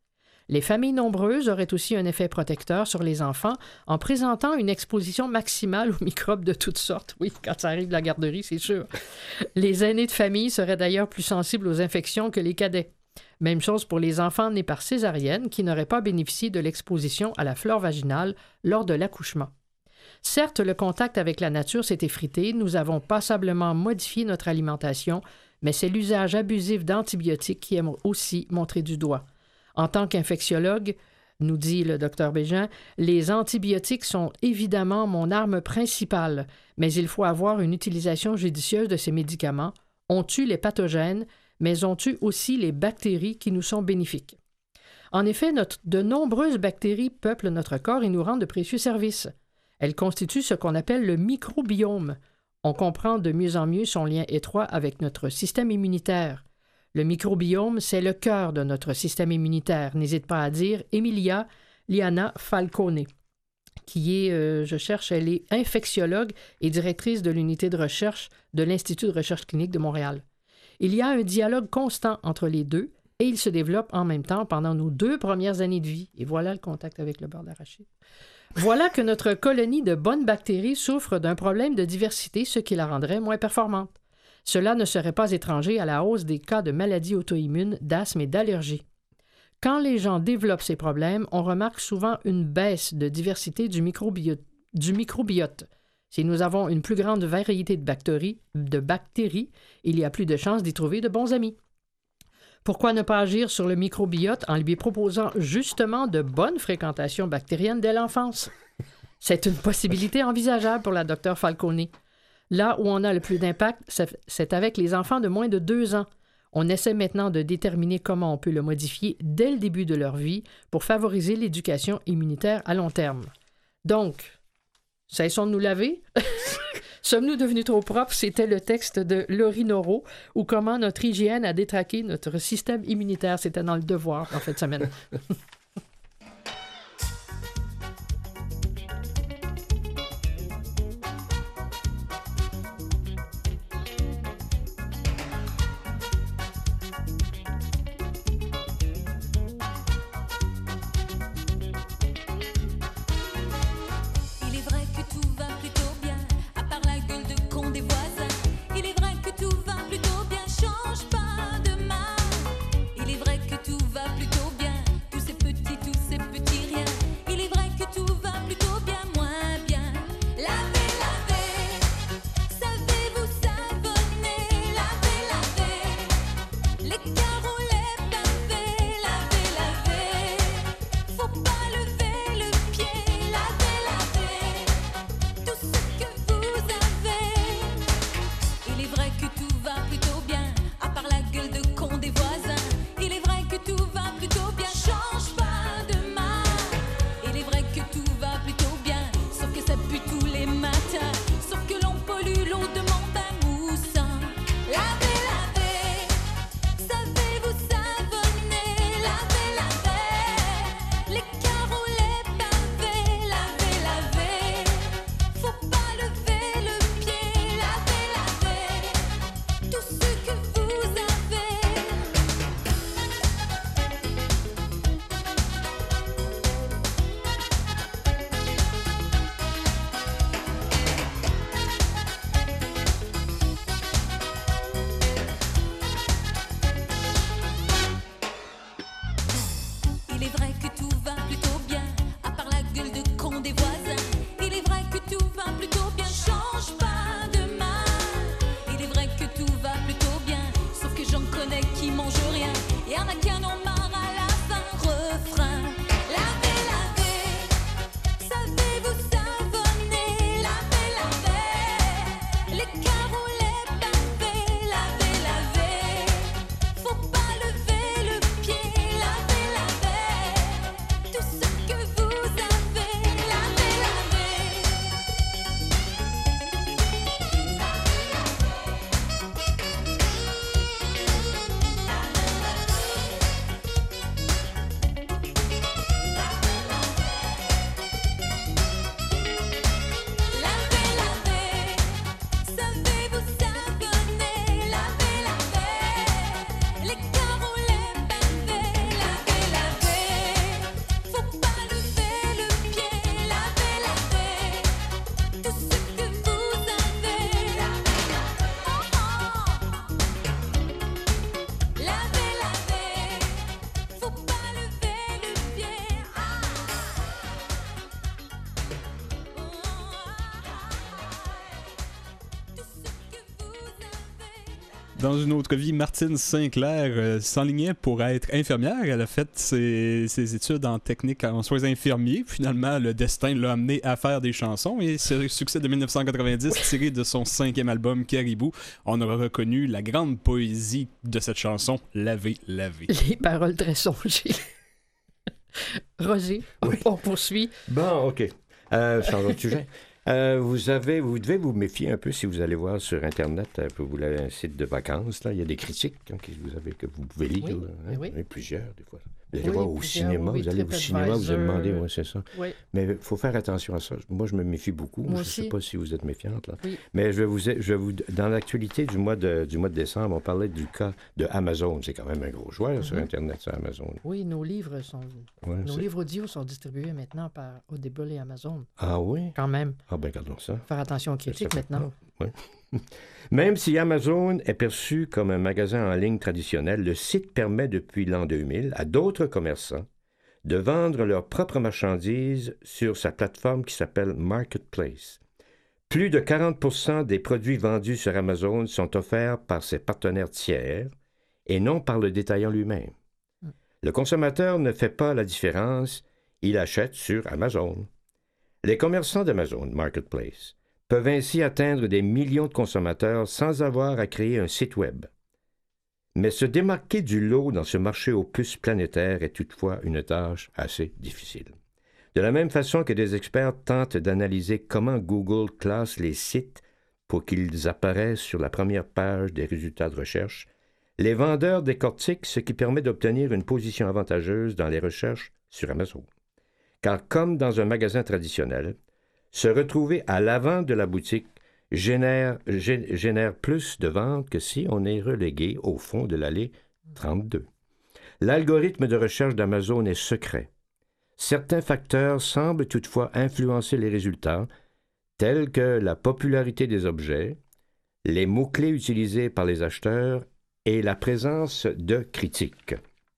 Les familles nombreuses auraient aussi un effet protecteur sur les enfants en présentant une exposition maximale aux microbes de toutes sortes. Oui, quand ça arrive de la garderie, c'est sûr. Les aînés de famille seraient d'ailleurs plus sensibles aux infections que les cadets. Même chose pour les enfants nés par césarienne qui n'auraient pas bénéficié de l'exposition à la flore vaginale lors de l'accouchement. Certes, le contact avec la nature s'est effrité, nous avons passablement modifié notre alimentation, mais c'est l'usage abusif d'antibiotiques qui est aussi montré du doigt. En tant qu'infectiologue, nous dit le Dr Bégin, les antibiotiques sont évidemment mon arme principale, mais il faut avoir une utilisation judicieuse de ces médicaments. On tue les pathogènes, mais on tue aussi les bactéries qui nous sont bénéfiques. En effet, de nombreuses bactéries peuplent notre corps et nous rendent de précieux services. Elles constituent ce qu'on appelle le microbiome. On comprend de mieux en mieux son lien étroit avec notre système immunitaire. Le microbiome, c'est le cœur de notre système immunitaire, n'hésite pas à dire Emilia Liana Falcone, qui est, elle est infectiologue et directrice de l'unité de recherche de l'Institut de recherche clinique de Montréal. Il y a un dialogue constant entre les deux et il se développe en même temps pendant nos 2 premières années de vie. Et voilà le contact avec le beurre d'arachide. Voilà que notre colonie de bonnes bactéries souffre d'un problème de diversité, ce qui la rendrait moins performante. Cela ne serait pas étranger à la hausse des cas de maladies auto-immunes, d'asthme et d'allergie. Quand les gens développent ces problèmes, on remarque souvent une baisse de diversité du microbiote. Si nous avons une plus grande variété de bactéries, il y a plus de chances d'y trouver de bons amis. Pourquoi ne pas agir sur le microbiote en lui proposant justement de bonnes fréquentations bactériennes dès l'enfance? C'est une possibilité envisageable pour la Dr Falcone. Là où on a le plus d'impact, c'est avec les enfants de moins de 2 ans. On essaie maintenant de déterminer comment on peut le modifier dès le début de leur vie pour favoriser l'éducation immunitaire à long terme. Donc, cessons de nous laver. Sommes-nous devenus trop propres? C'était le texte de Laurie Noro, ou comment notre hygiène a détraqué notre système immunitaire. C'était dans le Devoir en fin de semaine. Dans une autre vie, Martine Sinclair s'enlignait pour être infirmière. Elle a fait ses études en technique en soins infirmiers. Finalement, le destin l'a amené à faire des chansons et ce succès de 1990 tiré de son 5e album Caribou, on aura reconnu la grande poésie de cette chanson Laver, laver. Les paroles très songées. Roger, Oui. on poursuit. Bon, OK. Changeons de sujet. Vous devez vous méfier un peu si vous allez voir sur Internet, vous avez un site de vacances, là, il y a des critiques que vous pouvez lire. Oui, oui. Oui, plusieurs, des fois. Vous allez Oui, voir au plusieurs, cinéma, oui, vous allez au cinéma, vous TripAdvisor. allez demander, oui, c'est ça. Oui. Mais il faut faire attention à ça. Moi, je me méfie beaucoup. Moi Je ne aussi. sais pas si vous êtes méfiante, là. Oui. Mais dans l'actualité du mois de décembre, on parlait du cas de Amazon. C'est quand même un gros joueur sur Internet, sur Amazon. Oui, nos livres Ouais, livres audio sont distribués maintenant par Audible et Amazon. Ah oui? Quand même. Ah ben, regardons ça. Faire attention aux critiques Ça fait maintenant. peur, oui. Même si Amazon est perçu comme un magasin en ligne traditionnel, le site permet depuis l'an 2000 à d'autres commerçants de vendre leurs propres marchandises sur sa plateforme qui s'appelle Marketplace. Plus de 40% des produits vendus sur Amazon sont offerts par ses partenaires tiers et non par le détaillant lui-même. Le consommateur ne fait pas la différence, il achète sur Amazon. Les commerçants d'Amazon Marketplace peuvent ainsi atteindre des millions de consommateurs sans avoir à créer un site web. Mais se démarquer du lot dans ce marché aux puces planétaires est toutefois une tâche assez difficile. De la même façon que des experts tentent d'analyser comment Google classe les sites pour qu'ils apparaissent sur la première page des résultats de recherche, les vendeurs décortiquent ce qui permet d'obtenir une position avantageuse dans les recherches sur Amazon. Car comme dans un magasin traditionnel, se retrouver à l'avant de la boutique génère plus de ventes que si on est relégué au fond de l'allée 32. L'algorithme de recherche d'Amazon est secret. Certains facteurs semblent toutefois influencer les résultats, tels que la popularité des objets, les mots-clés utilisés par les acheteurs et la présence de critiques.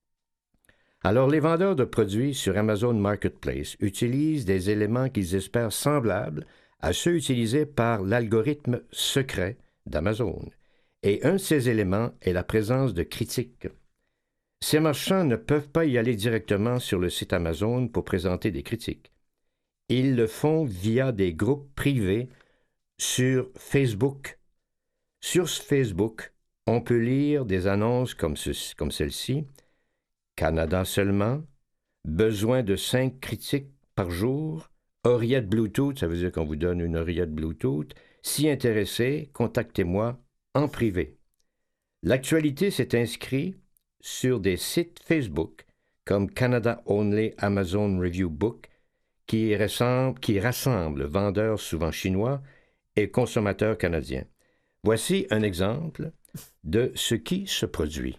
Alors, les vendeurs de produits sur Amazon Marketplace utilisent des éléments qu'ils espèrent semblables à ceux utilisés par l'algorithme secret d'Amazon. Et un de ces éléments est la présence de critiques. Ces marchands ne peuvent pas y aller directement sur le site Amazon pour présenter des critiques. Ils le font via des groupes privés sur Facebook. Sur Facebook, on peut lire des annonces comme celle-ci. Canada seulement, besoin de 5 critiques par jour, oreillette Bluetooth, ça veut dire qu'on vous donne une oreillette Bluetooth. Si intéressé, contactez-moi en privé. L'actualité s'est inscrite sur des sites Facebook comme Canada Only Amazon Review Book qui rassemblent vendeurs souvent chinois et consommateurs canadiens. Voici un exemple de ce qui se produit.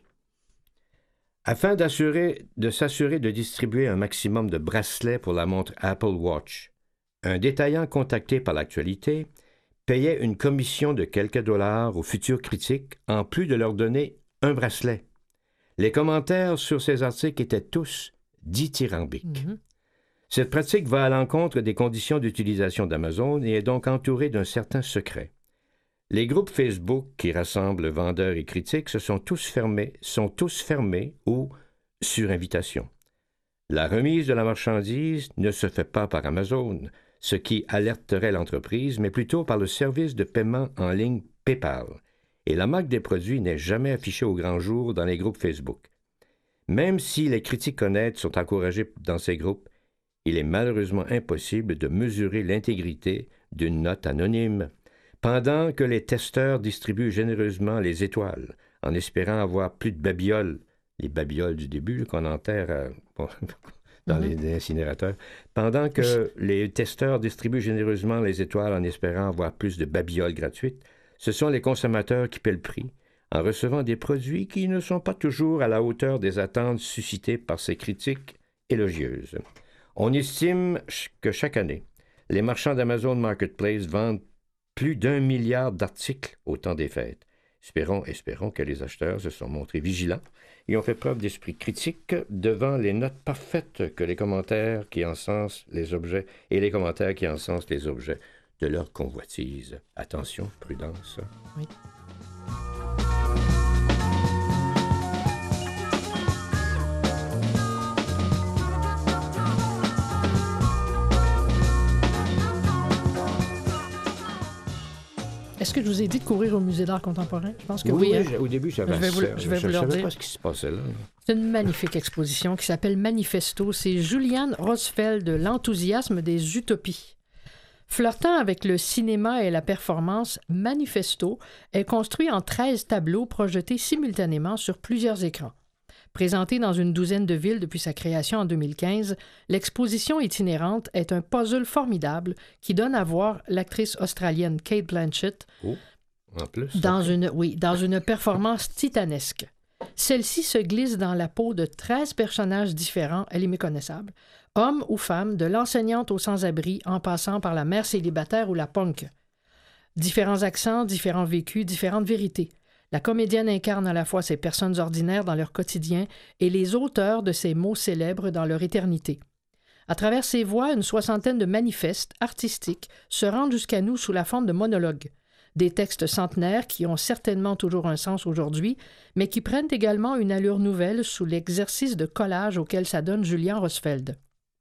Afin de s'assurer de distribuer un maximum de bracelets pour la montre Apple Watch, un détaillant contacté par l'actualité payait une commission de quelques dollars aux futurs critiques en plus de leur donner un bracelet. Les commentaires sur ces articles étaient tous dithyrambiques. Cette pratique va à l'encontre des conditions d'utilisation d'Amazon et est donc entourée d'un certain secret. Les groupes Facebook qui rassemblent vendeurs et critiques sont tous fermés ou sur invitation. La remise de la marchandise ne se fait pas par Amazon, ce qui alerterait l'entreprise, mais plutôt par le service de paiement en ligne PayPal. Et la marque des produits n'est jamais affichée au grand jour dans les groupes Facebook. Même si les critiques honnêtes sont encouragées dans ces groupes, il est malheureusement impossible de mesurer l'intégrité d'une note anonyme. Pendant que les testeurs distribuent généreusement les étoiles, en espérant avoir plus de babioles, les babioles du début qu'on enterre dans les incinérateurs, pendant que les testeurs distribuent généreusement les étoiles en espérant avoir plus de babioles gratuites, ce sont les consommateurs qui paient le prix, en recevant des produits qui ne sont pas toujours à la hauteur des attentes suscitées par ces critiques élogieuses. On estime que chaque année, les marchands d'Amazon Marketplace vendent plus d'1 milliard d'articles au temps des fêtes. Espérons que les acheteurs se sont montrés vigilants et ont fait preuve d'esprit critique devant les notes parfaites que les commentaires qui encensent les objets de leur convoitise. Attention, prudence. Oui. Est-ce que je vous ai dit de courir au Musée d'art contemporain? Je pense que oui. hein? Au début, je vais vous le savais dire. pas ce qui se passait là. C'est une magnifique exposition qui s'appelle Manifesto. C'est Juliane Rosfeld, L'enthousiasme des utopies. Flirtant avec le cinéma et la performance, Manifesto est construit en 13 tableaux projetés simultanément sur plusieurs écrans. Présentée dans une douzaine de villes depuis sa création en 2015, l'exposition itinérante est un puzzle formidable qui donne à voir l'actrice australienne Cate Blanchett en plus, dans une performance titanesque. Celle-ci se glisse dans la peau de 13 personnages différents, elle est méconnaissable, hommes ou femmes, de l'enseignante au sans-abri en passant par la mère célibataire ou la punk. Différents accents, différents vécus, différentes vérités. La comédienne incarne à la fois ces personnes ordinaires dans leur quotidien et les auteurs de ces mots célèbres dans leur éternité. À travers ces voix, une soixantaine de manifestes artistiques se rendent jusqu'à nous sous la forme de monologues. Des textes centenaires qui ont certainement toujours un sens aujourd'hui, mais qui prennent également une allure nouvelle sous l'exercice de collage auquel s'adonne Julian Rosfeld.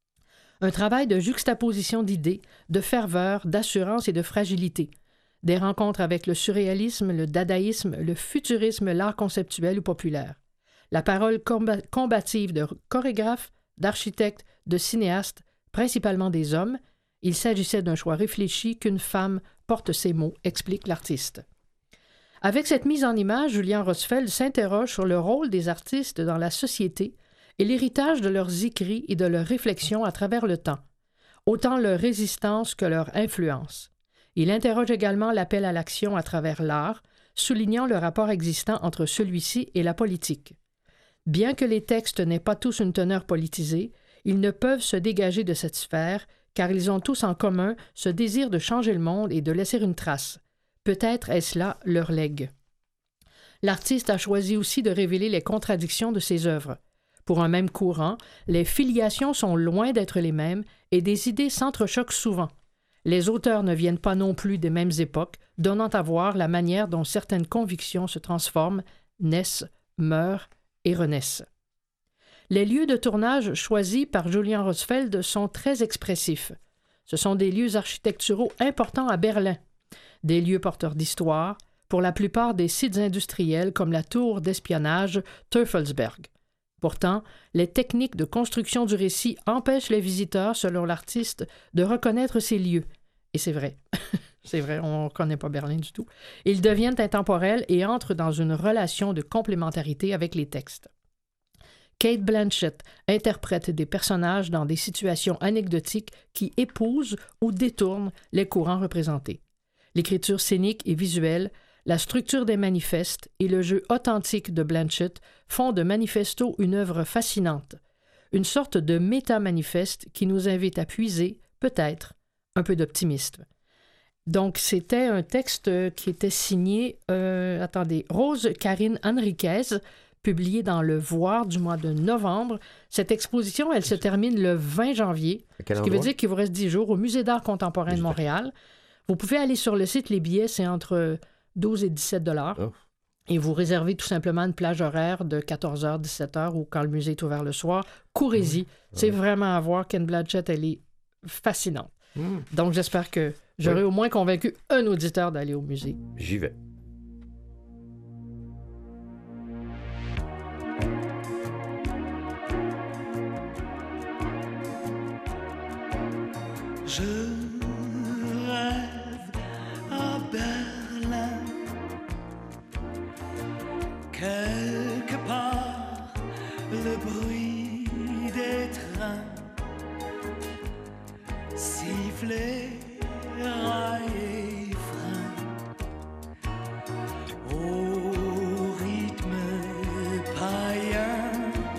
Un travail de juxtaposition d'idées, de ferveur, d'assurance et de fragilité. Des rencontres avec le surréalisme, le dadaïsme, le futurisme, l'art conceptuel ou populaire. La parole combative de chorégraphes, d'architectes, de cinéastes, principalement des hommes. Il s'agissait d'un choix réfléchi qu'une femme porte ces mots, explique l'artiste. Avec cette mise en image, Julian Rosfeld s'interroge sur le rôle des artistes dans la société et l'héritage de leurs écrits et de leurs réflexions à travers le temps, autant leur résistance que leur influence. Il interroge également l'appel à l'action à travers l'art, soulignant le rapport existant entre celui-ci et la politique. Bien que les textes n'aient pas tous une teneur politisée, ils ne peuvent se dégager de cette sphère, car ils ont tous en commun ce désir de changer le monde et de laisser une trace. Peut-être est-ce là leur legs. L'artiste a choisi aussi de révéler les contradictions de ses œuvres. Pour un même courant, les filiations sont loin d'être les mêmes et des idées s'entrechoquent souvent. Les auteurs ne viennent pas non plus des mêmes époques, donnant à voir la manière dont certaines convictions se transforment, naissent, meurent et renaissent. Les lieux de tournage choisis par Julian Rosfeld sont très expressifs. Ce sont des lieux architecturaux importants à Berlin, des lieux porteurs d'histoire, pour la plupart des sites industriels comme la tour d'espionnage Teufelsberg. Pourtant, les techniques de construction du récit empêchent les visiteurs, selon l'artiste, de reconnaître ces lieux. Et c'est vrai. C'est vrai, on ne connaît pas Berlin du tout. Ils deviennent intemporels et entrent dans une relation de complémentarité avec les textes. Cate Blanchett interprète des personnages dans des situations anecdotiques qui épousent ou détournent les courants représentés. L'écriture scénique et visuelle, la structure des manifestes et le jeu authentique de Blanchett font de Manifesto une œuvre fascinante, une sorte de méta-manifeste qui nous invite à puiser, peut-être, un peu d'optimisme. Donc, c'était un texte qui était signé, Rose Karine Henriquez, publié dans Le Voir du mois de novembre. Cette exposition, elle se termine le 20 janvier, ce qui veut dire qu'il vous reste 10 jours au Musée d'art contemporain de Montréal. Vous pouvez aller sur le site, les billets, c'est entre 12 et 17 $. Oh. Et vous réservez tout simplement une plage horaire de 14h, 17h ou quand le musée est ouvert le soir. Courez-y. C'est vraiment à voir. Cate Blanchett, elle est fascinante. Donc, j'espère que j'aurai au moins convaincu un auditeur d'aller au musée. J'y vais. Je rêve à Berlin, quelque part le bruit des trains, sifflets, rails et freins, au rythme païen.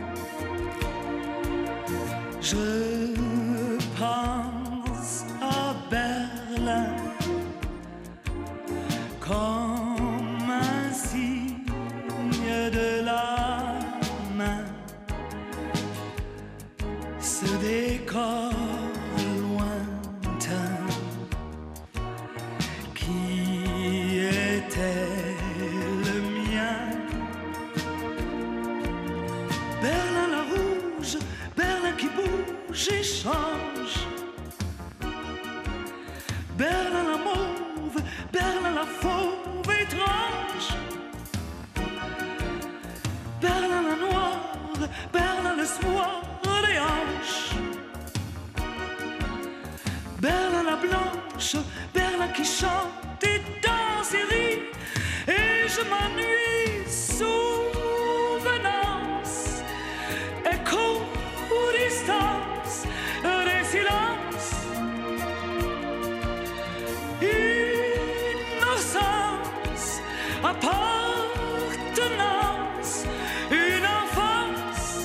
Je pense à Berlin comme un signe de la main, ce décor lointain blanche, Berlin qui chante et danse et rit, et je m'ennuie, souvenance, écho ou distance, des silences, innocence, appartenance, une enfance.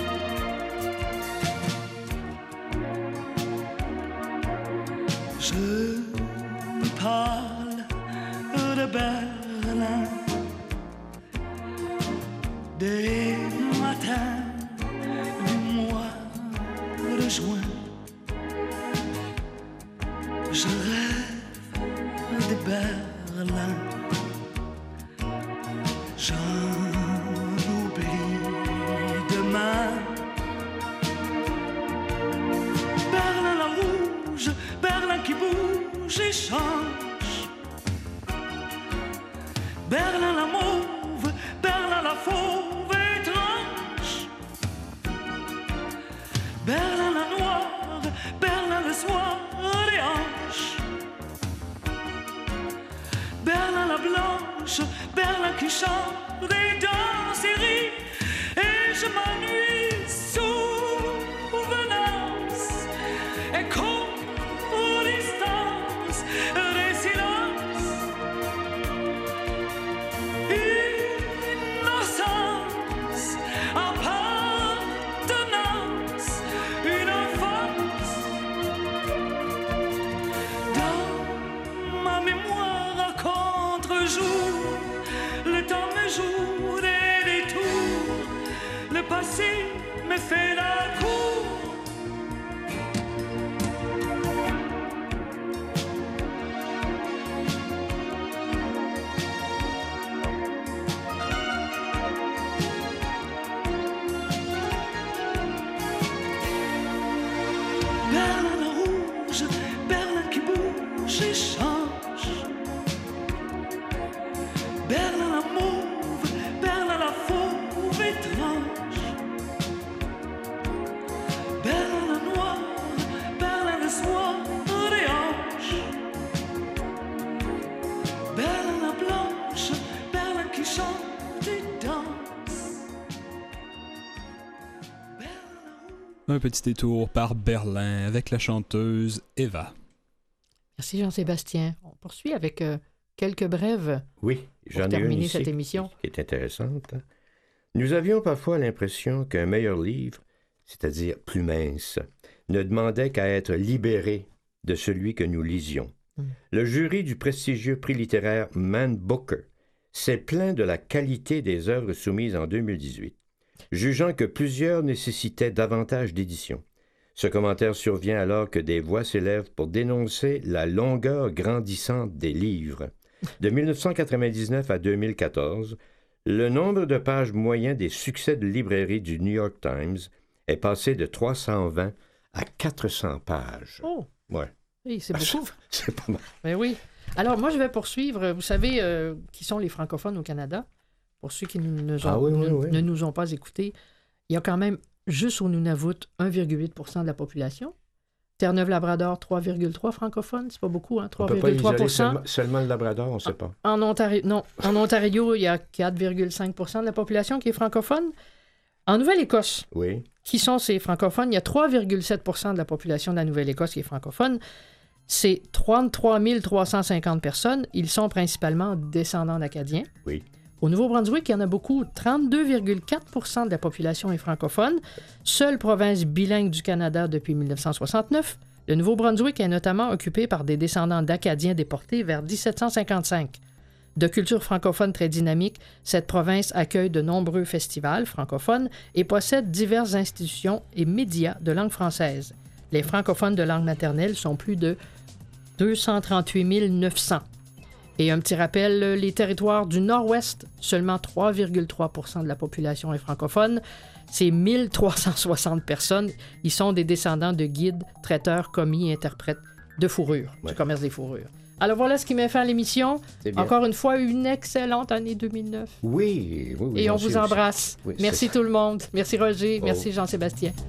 Je parle de Berlin, des matins du mois de juin. Je rêve de Berlin, j'en oublie demain. Berlin la rouge, Berlin qui bouge et change. Berlin la mauve, Berlin la fauve étrange. Berlin la noire, Berlin le soir des hanches. Berlin la blanche, Berlin qui chante et danse et rit, et je m'ennuie, souvenance, écho ou distance, des silences, innocence, appartenance, une enfance. Dans ma mémoire à contre-jour, le temps me joue des détours, le passé me fait la cour. Berlin la rouge, Berlin qui bouge et change. Berlin la mauve, Berlin la fauve étrange. Berlin la noire, Berlin le soir des hanches. Berlin la blanche, Berlin qui chante et danse. Berlin la rouge. Un petit détour par Berlin avec la chanteuse Eva. Merci Jean-Sébastien. On poursuit avec quelques brèves Oui, pour j'en ai une terminer ici cette émission. qui est intéressante. Nous avions parfois l'impression qu'un meilleur livre, c'est-à-dire plus mince, ne demandait qu'à être libéré de celui que nous lisions. Le jury du prestigieux prix littéraire Man Booker s'est plaint de la qualité des œuvres soumises en 2018, jugeant que plusieurs nécessitaient davantage d'édition. Ce commentaire survient alors que des voix s'élèvent pour dénoncer la longueur grandissante des livres. De 1999 à 2014, le nombre de pages moyen des succès de librairie du New York Times est passé de 320 à 400 pages. Oh, Ouais. oui, c'est beaucoup. C'est pas mal. Ben oui. Alors, moi, je vais poursuivre. Vous savez qui sont les francophones au Canada? Pour ceux qui ne nous ont pas écoutés, il y a quand même, juste au Nunavut, 1,8 % de la population. Terre-Neuve-Labrador, 3,3 francophones. C'est pas beaucoup, hein? 3,3 %. On peut pas isoler seulement le Labrador, on ne sait pas. En Ontario, non. En Ontario, il y a 4,5 % de la population qui est francophone. En Nouvelle-Écosse, Oui. qui sont ces francophones, il y a 3,7 % de la population de la Nouvelle-Écosse qui est francophone. C'est 33 350 personnes. Ils sont principalement descendants d'Acadiens. Oui. Au Nouveau-Brunswick, il y en a beaucoup. 32,4 % de la population est francophone. Seule province bilingue du Canada depuis 1969. Le Nouveau-Brunswick est notamment occupé par des descendants d'Acadiens déportés vers 1755. De culture francophone très dynamique, cette province accueille de nombreux festivals francophones et possède diverses institutions et médias de langue française. Les francophones de langue maternelle sont plus de 238 900. Et un petit rappel, les territoires du Nord-Ouest, seulement 3,3 % de la population est francophone. C'est 1360 personnes. Ils sont des descendants de guides, traiteurs, commis et interprètes de fourrure, du commerce des fourrures. Alors voilà ce qui met fin à l'émission. Encore une fois, une excellente année 2009. Oui. Et on vous embrasse. Oui, merci tout le monde. Merci Roger. Merci Jean-Sébastien.